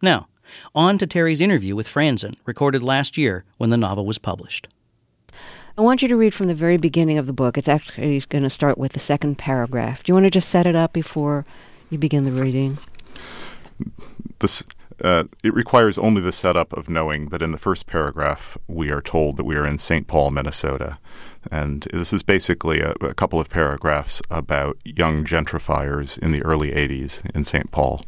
Now, on to Terry's interview with Franzen, recorded last year when the novel was published. I want you to read from the very beginning of the book. It's actually going to start with the second paragraph. Do you want to just set it up before you begin the reading? It requires only the setup of knowing that in the first paragraph we are told that we are in St. Paul, Minnesota. And this is basically a couple of paragraphs about young gentrifiers in the early 80s in St. Paul.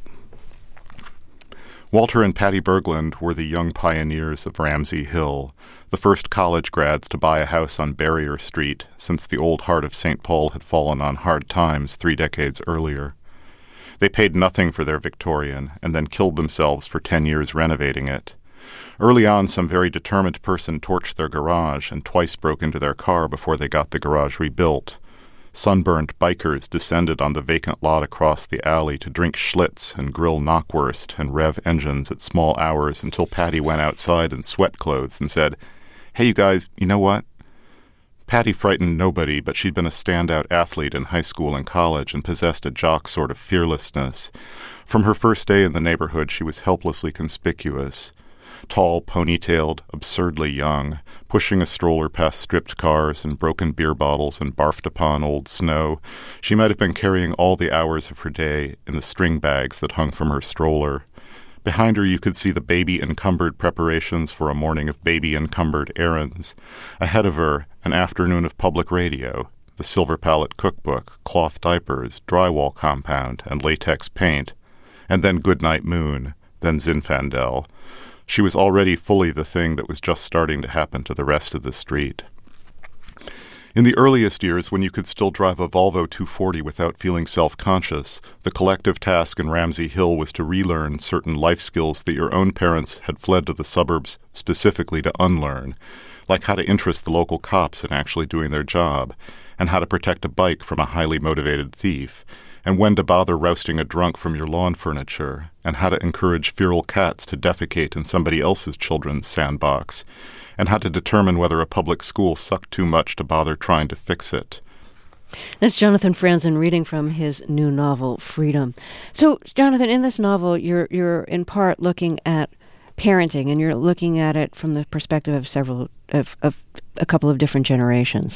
Walter and Patty Berglund were the young pioneers of Ramsey Hill, the first college grads to buy a house on Barrier Street since the old heart of St. Paul had fallen on hard times 3 decades earlier. They paid nothing for their Victorian and then killed themselves for 10 years renovating it. Early on, some very determined person torched their garage and twice broke into their car before they got the garage rebuilt. Sunburned bikers descended on the vacant lot across the alley to drink Schlitz and grill knockwurst and rev engines at small hours until Patty went outside in sweat clothes and said, "Hey, you guys, you know what?" Patty frightened nobody, but she'd been a standout athlete in high school and college and possessed a jock sort of fearlessness. From her first day in the neighborhood, she was helplessly conspicuous. Tall, ponytailed, absurdly young, pushing a stroller past stripped cars and broken beer bottles and barfed-upon old snow, she might have been carrying all the hours of her day in the string bags that hung from her stroller. Behind her you could see the baby-encumbered preparations for a morning of baby-encumbered errands. Ahead of her, an afternoon of public radio, the Silver Palette cookbook, cloth diapers, drywall compound, and latex paint, and then Goodnight Moon, then Zinfandel. She was already fully the thing that was just starting to happen to the rest of the street. In the earliest years, when you could still drive a Volvo 240 without feeling self-conscious, the collective task in Ramsey Hill was to relearn certain life skills that your own parents had fled to the suburbs specifically to unlearn, like how to interest the local cops in actually doing their job, and how to protect a bike from a highly motivated thief, and when to bother rousting a drunk from your lawn furniture, and how to encourage feral cats to defecate in somebody else's children's sandbox, and how to determine whether a public school sucked too much to bother trying to fix it. That's Jonathan Franzen reading from his new novel, Freedom. So, Jonathan, in this novel, you're in part looking at parenting, and you're looking at it from the perspective of a couple of different generations,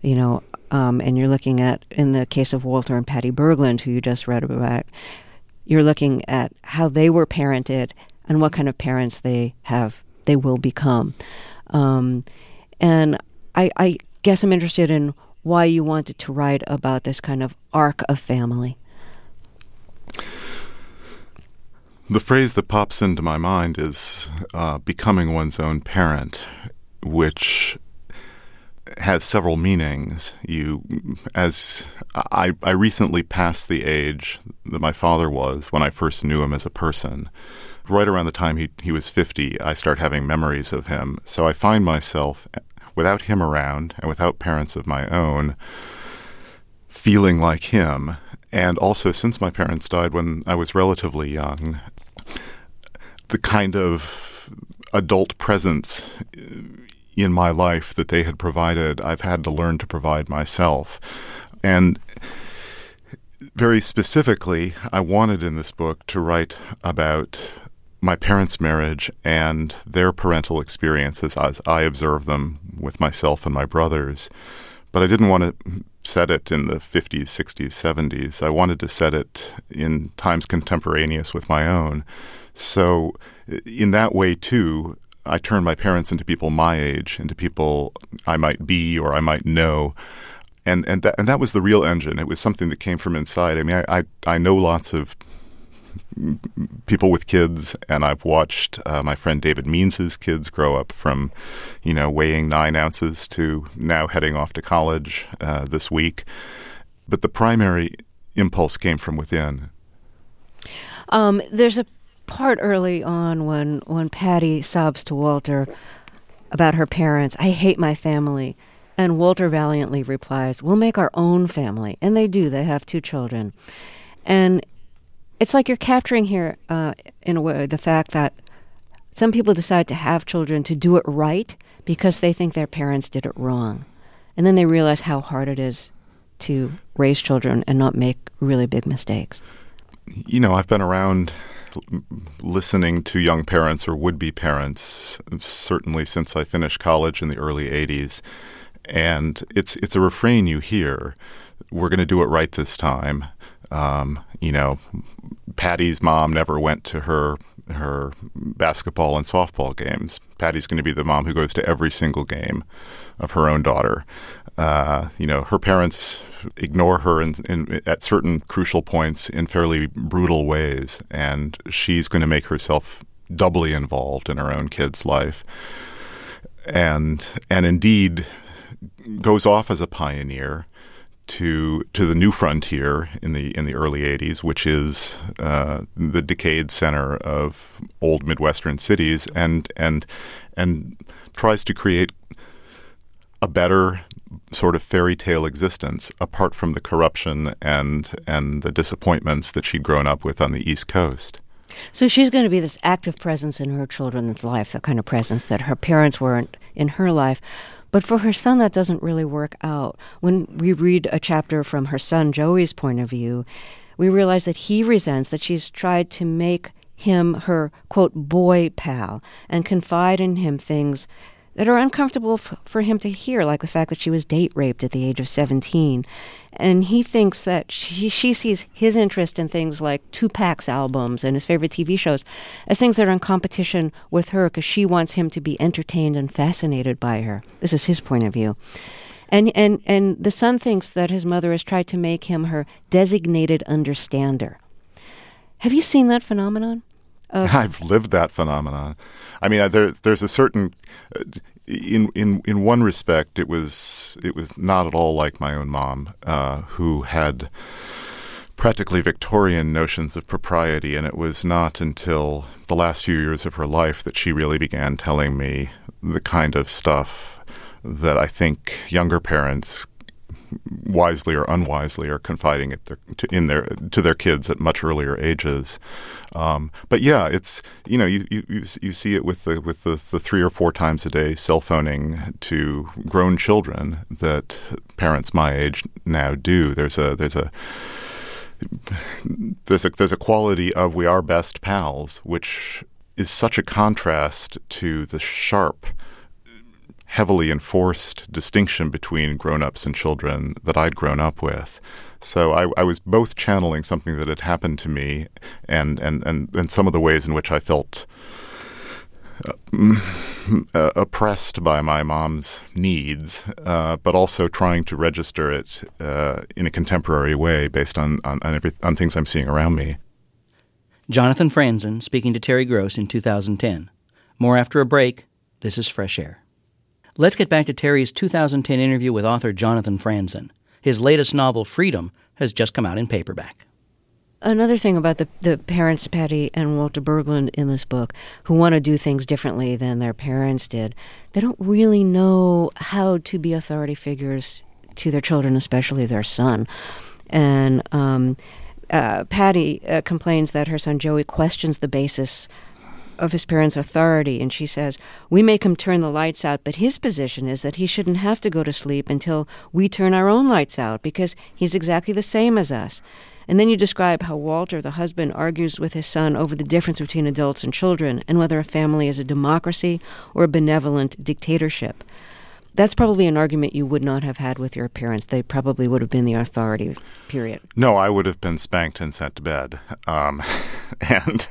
and you're looking at, in the case of Walter and Patty Berglund, who you just read about, you're looking at how they were parented and what kind of parents they will become. And I guess I'm interested in why you wanted to write about this kind of arc of family. The phrase that pops into my mind is becoming one's own parent, which has several meanings. I recently passed the age that my father was when I first knew him as a person. Right around the time he was 50, I start having memories of him. So I find myself, without him around and without parents of my own, feeling like him. And also, since my parents died when I was relatively young, the kind of adult presence in my life that they had provided, I've had to learn to provide myself. And very specifically, I wanted in this book to write about my parents' marriage and their parental experiences as I observe them with myself and my brothers. But I didn't want to set it in the 50s, 60s, 70s. I wanted to set it in times contemporaneous with my own. So in that way, too, I turned my parents into people my age, into people I might be or I might know. And that was the real engine. It was something that came from inside. I mean, I know lots of people with kids, and I've watched my friend David Means's kids grow up from, weighing 9 ounces to now heading off to college this week. But the primary impulse came from within. There's a part early on when Patty sobs to Walter about her parents, "I hate my family." And Walter valiantly replies, "We'll make our own family." And they do. They have 2 children. And it's like you're capturing here, in a way, the fact that some people decide to have children to do it right because they think their parents did it wrong. And then they realize how hard it is to raise children and not make really big mistakes. I've been around listening to young parents or would-be parents, certainly since I finished college in the early 80s. And it's a refrain you hear. We're going to do it right this time. Patty's mom never went to her basketball and softball games. Patty's going to be the mom who goes to every single game of her own daughter. Her parents ignore her at certain crucial points in fairly brutal ways, and she's going to make herself doubly involved in her own kid's life, and indeed goes off as a pioneer to the new frontier in the early 80s, which is the decayed center of old Midwestern cities, and tries to create a better sort of fairy tale existence apart from the corruption and the disappointments that she'd grown up with on the East Coast. So she's going to be this active presence in her children's life, the kind of presence that her parents weren't in her life. But for her son, that doesn't really work out. When we read a chapter from her son Joey's point of view, we realize that he resents that she's tried to make him her, quote, boy pal and confide in him things that are uncomfortable for him to hear, like the fact that she was date raped at the age of 17. And he thinks that she sees his interest in things like Tupac's albums and his favorite TV shows as things that are in competition with her because she wants him to be entertained and fascinated by her. This is his point of view. And the son thinks that his mother has tried to make him her designated understander. Have you seen that phenomenon? I've lived that phenomenon. I mean, there's a certain, in one respect, it was not at all like my own mom, who had practically Victorian notions of propriety, and it was not until the last few years of her life that she really began telling me the kind of stuff that I think younger parents, wisely or unwisely, are confiding to their kids at much earlier ages. But yeah, it's you see it with the 3 or 4 times a day cell phoning to grown children that parents my age now do. There's a quality of we are best pals, which is such a contrast to the sharp, heavily enforced distinction between grown-ups and children that I'd grown up with. So I was both channeling something that had happened to me and some of the ways in which I felt oppressed by my mom's needs, but also trying to register it in a contemporary way based on things I'm seeing around me. Jonathan Franzen speaking to Terry Gross in 2010. More after a break. This is Fresh Air. Let's get back to Terry's 2010 interview with author Jonathan Franzen. His latest novel, Freedom, has just come out in paperback. Another thing about the parents, Patty and Walter Berglund, in this book, who want to do things differently than their parents did, they don't really know how to be authority figures to their children, especially their son. And Patty complains that her son Joey questions the basis of his parents' authority, and she says, "We make him turn the lights out, but his position is that he shouldn't have to go to sleep until we turn our own lights out because he's exactly the same as us." And then you describe how Walter, the husband, argues with his son over the difference between adults and children and whether a family is a democracy or a benevolent dictatorship. That's probably an argument you would not have had with your parents. They probably would have been the authority, period. No, I would have been spanked and sent to bed. And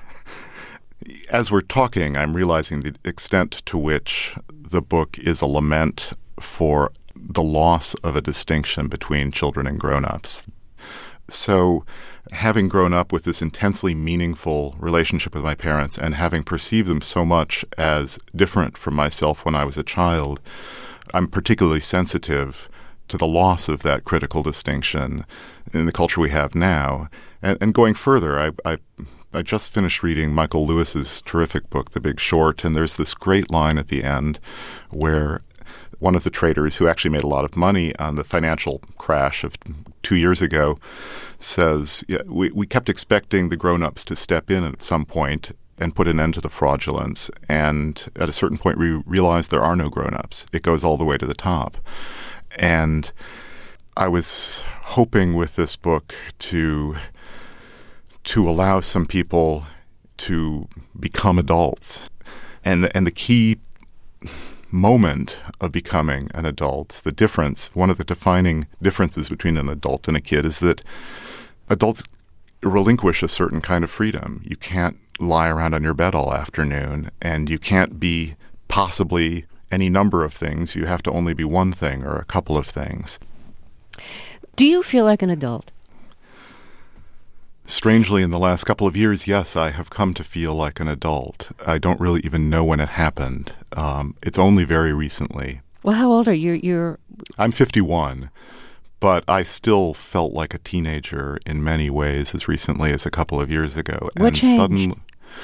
as we're talking, I'm realizing the extent to which the book is a lament for the loss of a distinction between children and grown-ups. So having grown up with this intensely meaningful relationship with my parents and having perceived them so much as different from myself when I was a child, I'm particularly sensitive to the loss of that critical distinction in the culture we have now. And going further, I just finished reading Michael Lewis's terrific book, The Big Short, and there's this great line at the end where one of the traders who actually made a lot of money on the financial crash of 2 years ago says, yeah, we kept expecting the grown-ups to step in at some point and put an end to the fraudulence. And at a certain point, we realized there are no grown-ups. It goes all the way to the top. And I was hoping with this book to allow some people to become adults. And the key moment of becoming an adult, the difference, one of the defining differences between an adult and a kid is that adults relinquish a certain kind of freedom. You can't lie around on your bed all afternoon, and you can't be possibly any number of things. You have to only be one thing or a couple of things. Do you feel like an adult? Strangely, in the last couple of years, yes, I have come to feel like an adult. I don't really even know when it happened. It's only very recently. Well, how old are you? I'm 51, but I still felt like a teenager in many ways as recently as a couple of years ago. What changed? Suddenly,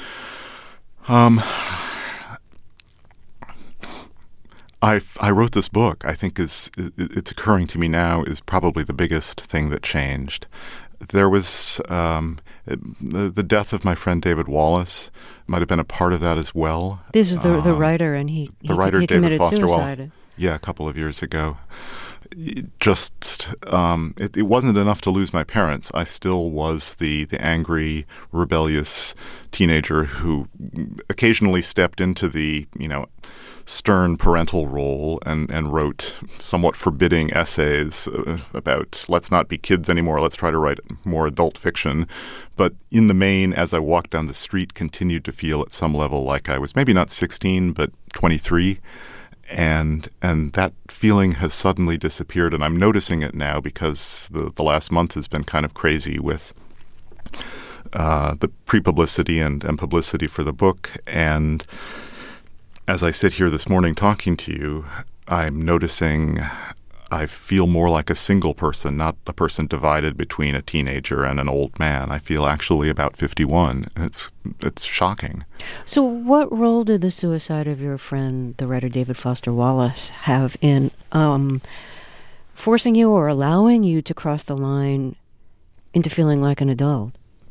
I wrote this book. I think it's occurring to me now is probably the biggest thing that changed. There was the death of my friend David Wallace might have been a part of that as well. This is the writer, and he David committed Foster suicide. Wallace. Yeah, a couple of years ago. It wasn't enough to lose my parents. I still was the angry, rebellious teenager who occasionally stepped into the stern parental role and wrote somewhat forbidding essays about let's not be kids anymore, let's try to write more adult fiction. But in the main, as I walked down the street, continued to feel at some level like I was maybe not 16, but 23. And that feeling has suddenly disappeared, and I'm noticing it now because the last month has been kind of crazy with the pre-publicity and publicity for the book. And as I sit here this morning talking to you, I'm noticing I feel more like a single person, not a person divided between a teenager and an old man. I feel actually about 51. It's shocking. So what role did the suicide of your friend, the writer David Foster Wallace, have in forcing you or allowing you to cross the line into feeling like an adult?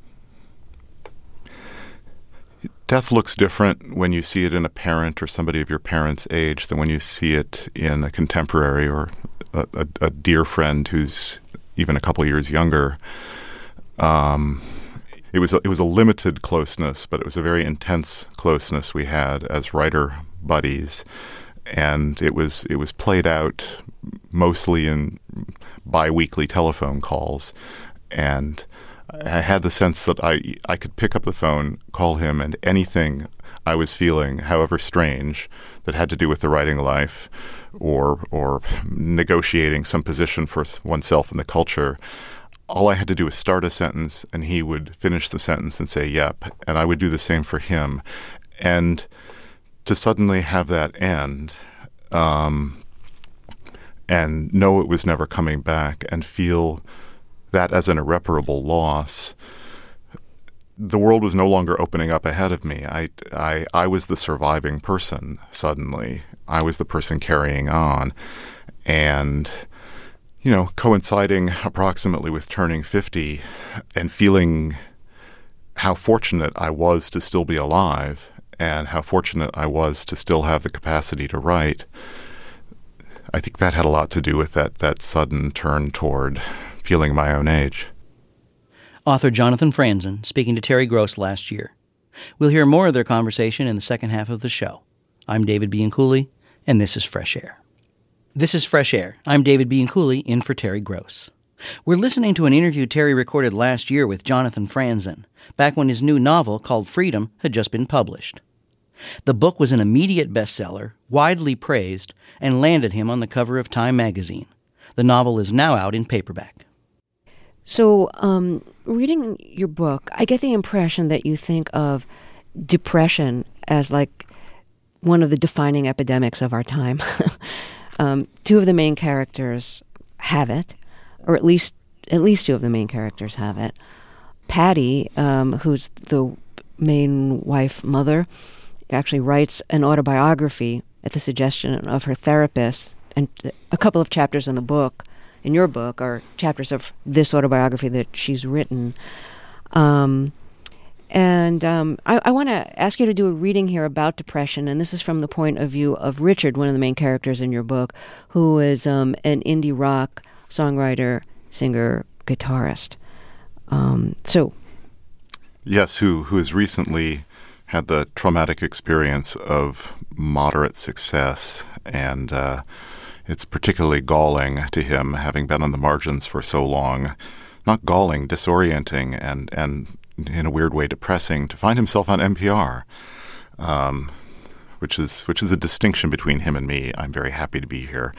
Death looks different when you see it in a parent or somebody of your parents' age than when you see it in a contemporary or a dear friend who's even a couple years younger. It was a limited closeness, but it was a very intense closeness we had as writer buddies, and it was played out mostly in bi-weekly telephone calls, and I had the sense that I could pick up the phone, call him, and anything I was feeling, however strange, that had to do with the writing life or negotiating some position for oneself in the culture, all I had to do was start a sentence, and he would finish the sentence and say, yep, and I would do the same for him. And to suddenly have that end and know it was never coming back and feel that as an irreparable loss, the world was no longer opening up ahead of me. I was the surviving person suddenly. I was the person carrying on. And, coinciding approximately with turning 50 and feeling how fortunate I was to still be alive and how fortunate I was to still have the capacity to write, I think that had a lot to do with that sudden turn toward feeling my own age. Author Jonathan Franzen speaking to Terry Gross last year. We'll hear more of their conversation in the second half of the show. I'm David Bianculli, and this is Fresh Air. This is Fresh Air. I'm David Bianculli, in for Terry Gross. We're listening to an interview Terry recorded last year with Jonathan Franzen, back when his new novel called Freedom had just been published. The book was an immediate bestseller, widely praised, and landed him on the cover of Time magazine. The novel is now out in paperback. So, reading your book, I get the impression that you think of depression as like one of the defining epidemics of our time. Two of the main characters have it, or at least two of the main characters have it. Patty, who's the main wife mother, actually writes an autobiography at the suggestion of her therapist, and a couple of chapters in your book, are chapters of this autobiography that she's written. I want to ask you to do a reading here about depression, and this is from the point of view of Richard, one of the main characters in your book, who is an indie rock songwriter, singer, guitarist. Yes, who has recently had the traumatic experience of moderate success, and it's particularly galling to him, having been on the margins for so long. Not galling, disorienting, and in a weird way depressing, to find himself on NPR, which is a distinction between him and me. I'm very happy to be here.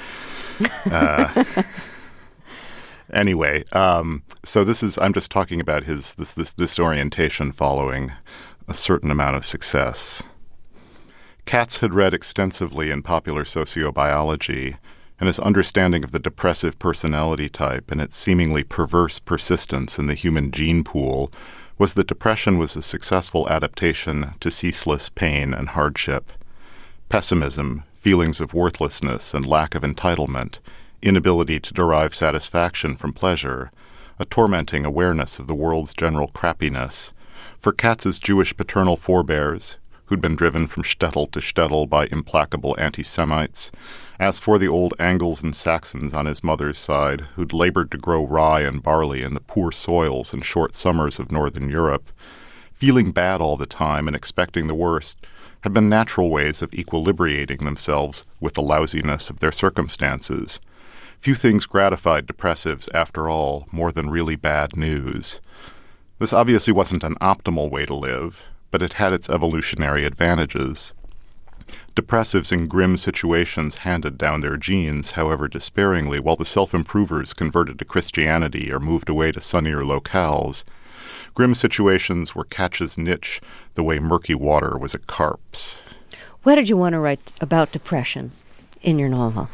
Anyway, so I'm just talking about this disorientation following a certain amount of success. Katz had read extensively in popular sociobiology, and his understanding of the depressive personality type and its seemingly perverse persistence in the human gene pool was that depression was a successful adaptation to ceaseless pain and hardship. Pessimism, feelings of worthlessness and lack of entitlement, inability to derive satisfaction from pleasure, a tormenting awareness of the world's general crappiness. For Katz's Jewish paternal forebears, who'd been driven from shtetl to shtetl by implacable anti-Semites, as for the old Angles and Saxons on his mother's side, who'd labored to grow rye and barley in the poor soils and short summers of northern Europe, feeling bad all the time and expecting the worst had been natural ways of equilibrating themselves with the lousiness of their circumstances. Few things gratified depressives, after all, more than really bad news. This obviously wasn't an optimal way to live, but it had its evolutionary advantages. Depressives in grim situations handed down their genes, however despairingly, while the self-improvers converted to Christianity or moved away to sunnier locales. Grim situations were Katch's niche, the way murky water was a carp's. Why did you want to write about depression in your novel?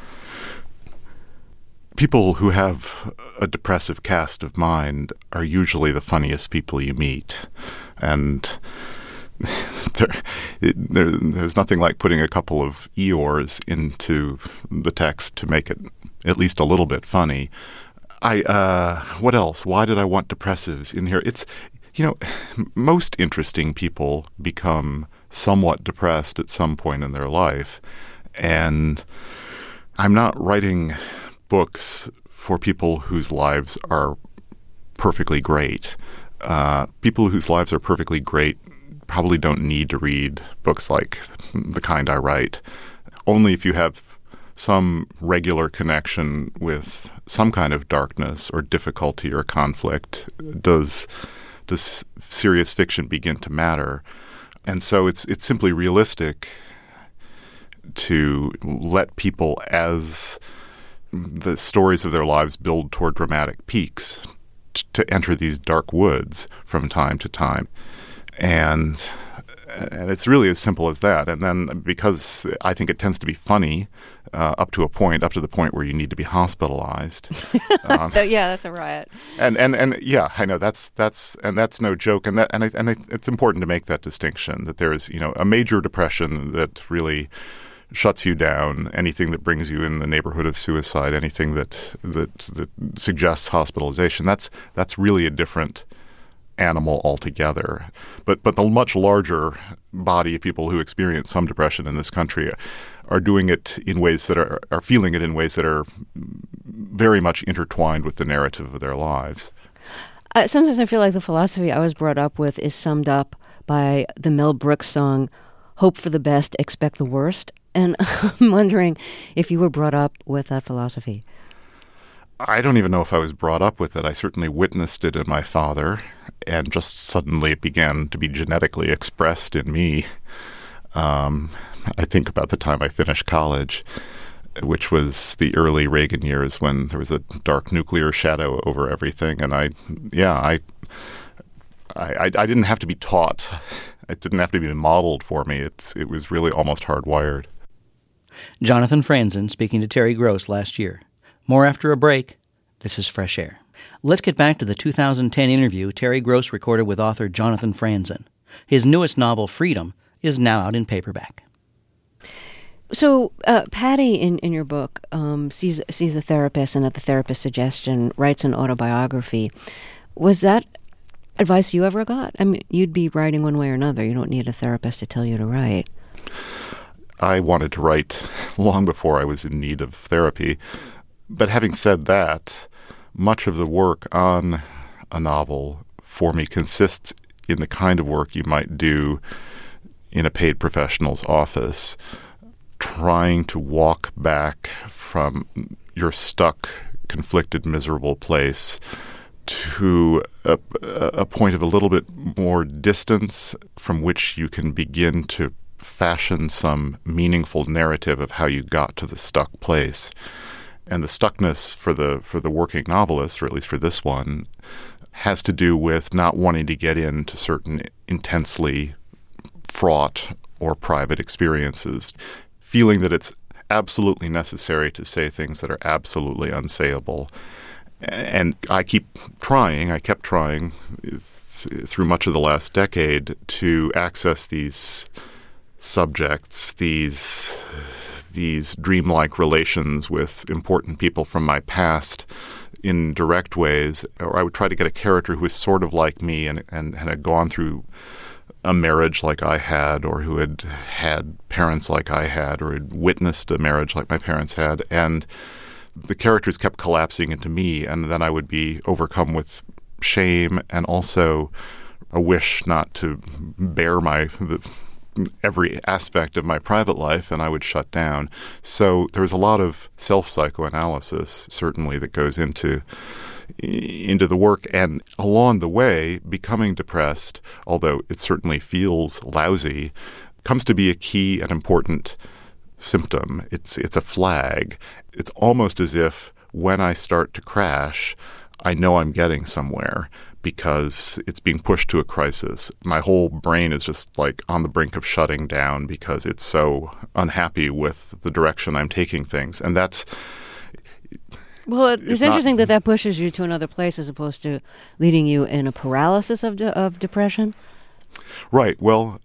People who have a depressive cast of mind are usually the funniest people you meet. And there's nothing like putting a couple of Eeyores into the text to make it at least a little bit funny. What else? Why did I want depressives in here? It's, most interesting people become somewhat depressed at some point in their life. And I'm not writing books for people whose lives are perfectly great. People whose lives are perfectly great probably don't need to read books like the kind I write. Only if you have some regular connection with some kind of darkness or difficulty or conflict does serious fiction begin to matter. And so it's simply realistic to let people, as the stories of their lives build toward dramatic peaks, to enter these dark woods from time to time. And it's really as simple as that. And then because I think it tends to be funny up to the point where you need to be hospitalized. So yeah, that's a riot. And yeah, I know that's no joke. And it's important to make that distinction, that there is a major depression that really shuts you down. Anything that brings you in the neighborhood of suicide, anything that suggests hospitalization, that's really a different animal altogether. But the much larger body of people who experience some depression in this country are doing it in ways that are feeling it in ways that are very much intertwined with the narrative of their lives. Sometimes I feel like the philosophy I was brought up with is summed up by the Mel Brooks song, "Hope for the best, expect the worst." And I'm wondering if you were brought up with that philosophy. I don't even know if I was brought up with it. I certainly witnessed it in my father, and just suddenly it began to be genetically expressed in me. I think about the time I finished college, which was the early Reagan years when there was a dark nuclear shadow over everything. And I didn't have to be taught. It didn't have to be modeled for me. It was really almost hardwired. Jonathan Franzen speaking to Terry Gross last year. More after a break. This is Fresh Air. Let's get back to the 2010 interview Terry Gross recorded with author Jonathan Franzen. His newest novel, Freedom, is now out in paperback. So Patty, in your book, sees the therapist, and at the therapist's suggestion, writes an autobiography. Was that advice you ever got? I mean, you'd be writing one way or another. You don't need a therapist to tell you to write. I wanted to write long before I was in need of therapy. But having said that, much of the work on a novel for me consists in the kind of work you might do in a paid professional's office, trying to walk back from your stuck, conflicted, miserable place to a point of a little bit more distance from which you can begin to fashion some meaningful narrative of how you got to the stuck place. And the stuckness for the working novelist, or at least for this one, has to do with not wanting to get into certain intensely fraught or private experiences, feeling that it's absolutely necessary to say things that are absolutely unsayable. And I kept trying through much of the last decade to access these subjects, these dreamlike relations with important people from my past in direct ways. Or I would try to get a character who was sort of like me and had gone through a marriage like I had, or who had had parents like I had, or had witnessed a marriage like my parents had. And the characters kept collapsing into me, and then I would be overcome with shame and also a wish not to bear every aspect of my private life, and I would shut down. So there was a lot of self-psychoanalysis, certainly, that goes into the work, and along the way, becoming depressed, although it certainly feels lousy, comes to be a key and important symptom. It's a flag. It's almost as if when I start to crash, I know I'm getting somewhere because it's being pushed to a crisis. My whole brain is just like on the brink of shutting down because it's so unhappy with the direction I'm taking things. And that's... Well, it's interesting that pushes you to another place as opposed to leading you in a paralysis of depression. Right. Well,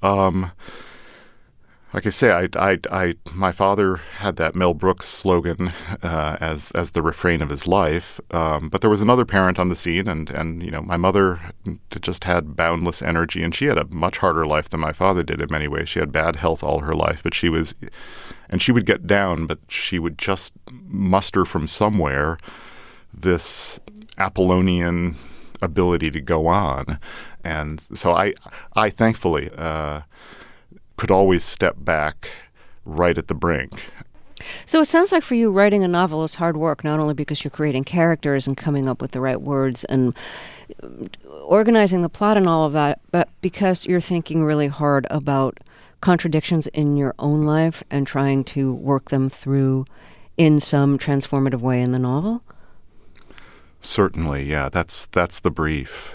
like I say, my father had that Mel Brooks slogan as the refrain of his life. But there was another parent on the scene, and my mother just had boundless energy, and she had a much harder life than my father did in many ways. She had bad health all her life, but she would get down, but she would just muster from somewhere this Apollonian ability to go on. And so I thankfully could always step back right at the brink. So it sounds like for you, writing a novel is hard work, not only because you're creating characters and coming up with the right words and organizing the plot and all of that, but because you're thinking really hard about contradictions in your own life and trying to work them through in some transformative way in the novel? Certainly, yeah. That's the brief.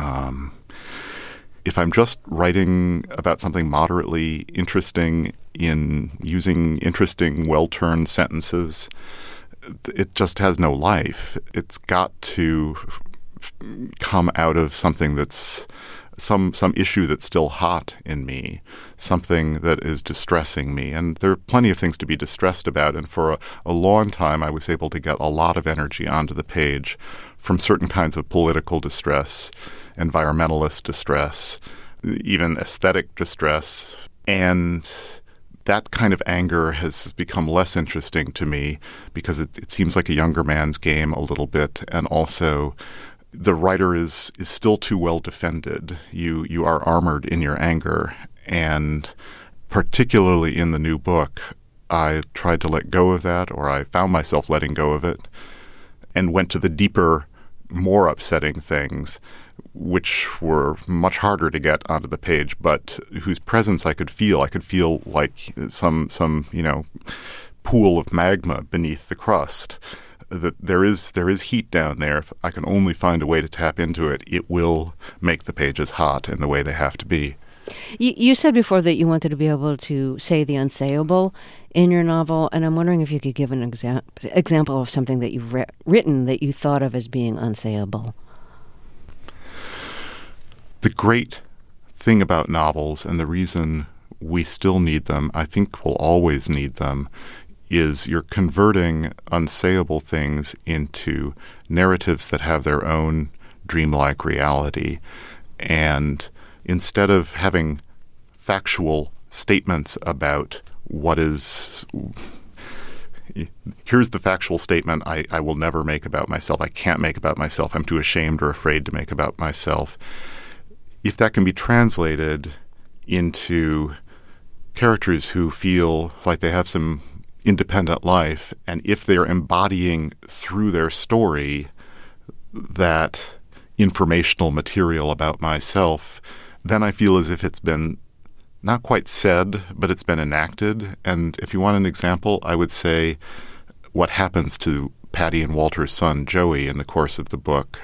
If I'm just writing about something moderately interesting in using interesting, well-turned sentences, it just has no life. It's got to come out of something that's some issue that's still hot in me, something that is distressing me. And there are plenty of things to be distressed about. And for a long time, I was able to get a lot of energy onto the page from certain kinds of political distress, environmentalist distress, even aesthetic distress. And that kind of anger has become less interesting to me because it seems like a younger man's game a little bit. And also, the writer is still too well defended. You are armored in your anger. And particularly in the new book, I tried to let go of that, or I found myself letting go of it, and went to the deeper, more upsetting things, which were much harder to get onto the page, but whose presence I could feel. I could feel like some pool of magma beneath the crust. That there is heat down there. If I can only find a way to tap into it, it will make the pages hot in the way they have to be. You said before that you wanted to be able to say the unsayable in your novel, and I'm wondering if you could give an example of something that you've written that you thought of as being unsayable. The great thing about novels, and the reason we still need them, I think we'll always need them, is you're converting unsayable things into narratives that have their own dreamlike reality. And instead of having factual statements about what is... Here's the factual statement I will never make about myself. I can't make about myself. I'm too ashamed or afraid to make about myself. if that can be translated into characters who feel like they have some independent life, and if they're embodying through their story that informational material about myself, then I feel as if it's been not quite said, but it's been enacted. And if you want an example, I would say what happens to Patty and Walter's son, Joey, in the course of the book.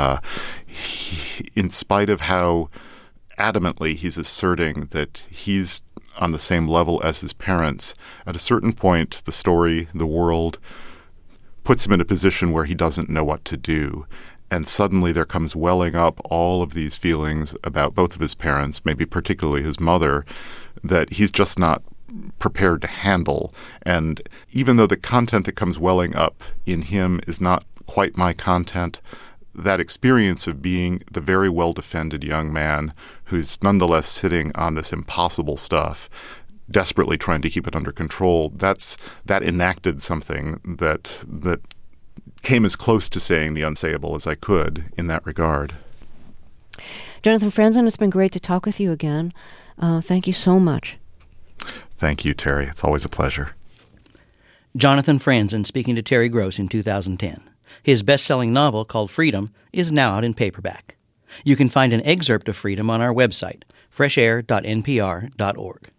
In spite of how adamantly he's asserting that he's on the same level as his parents, at a certain point, the story, the world, puts him in a position where he doesn't know what to do. And suddenly there comes welling up all of these feelings about both of his parents, maybe particularly his mother, that he's just not prepared to handle. And even though the content that comes welling up in him is not quite my content, that experience of being the very well-defended young man who's nonetheless sitting on this impossible stuff, desperately trying to keep it under control, that enacted something that came as close to saying the unsayable as I could in that regard. Jonathan Franzen, it's been great to talk with you again. Thank you so much. Thank you, Terry. It's always a pleasure. Jonathan Franzen speaking to Terry Gross in 2010. His best-selling novel, called Freedom, is now out in paperback. You can find an excerpt of Freedom on our website, freshair.npr.org.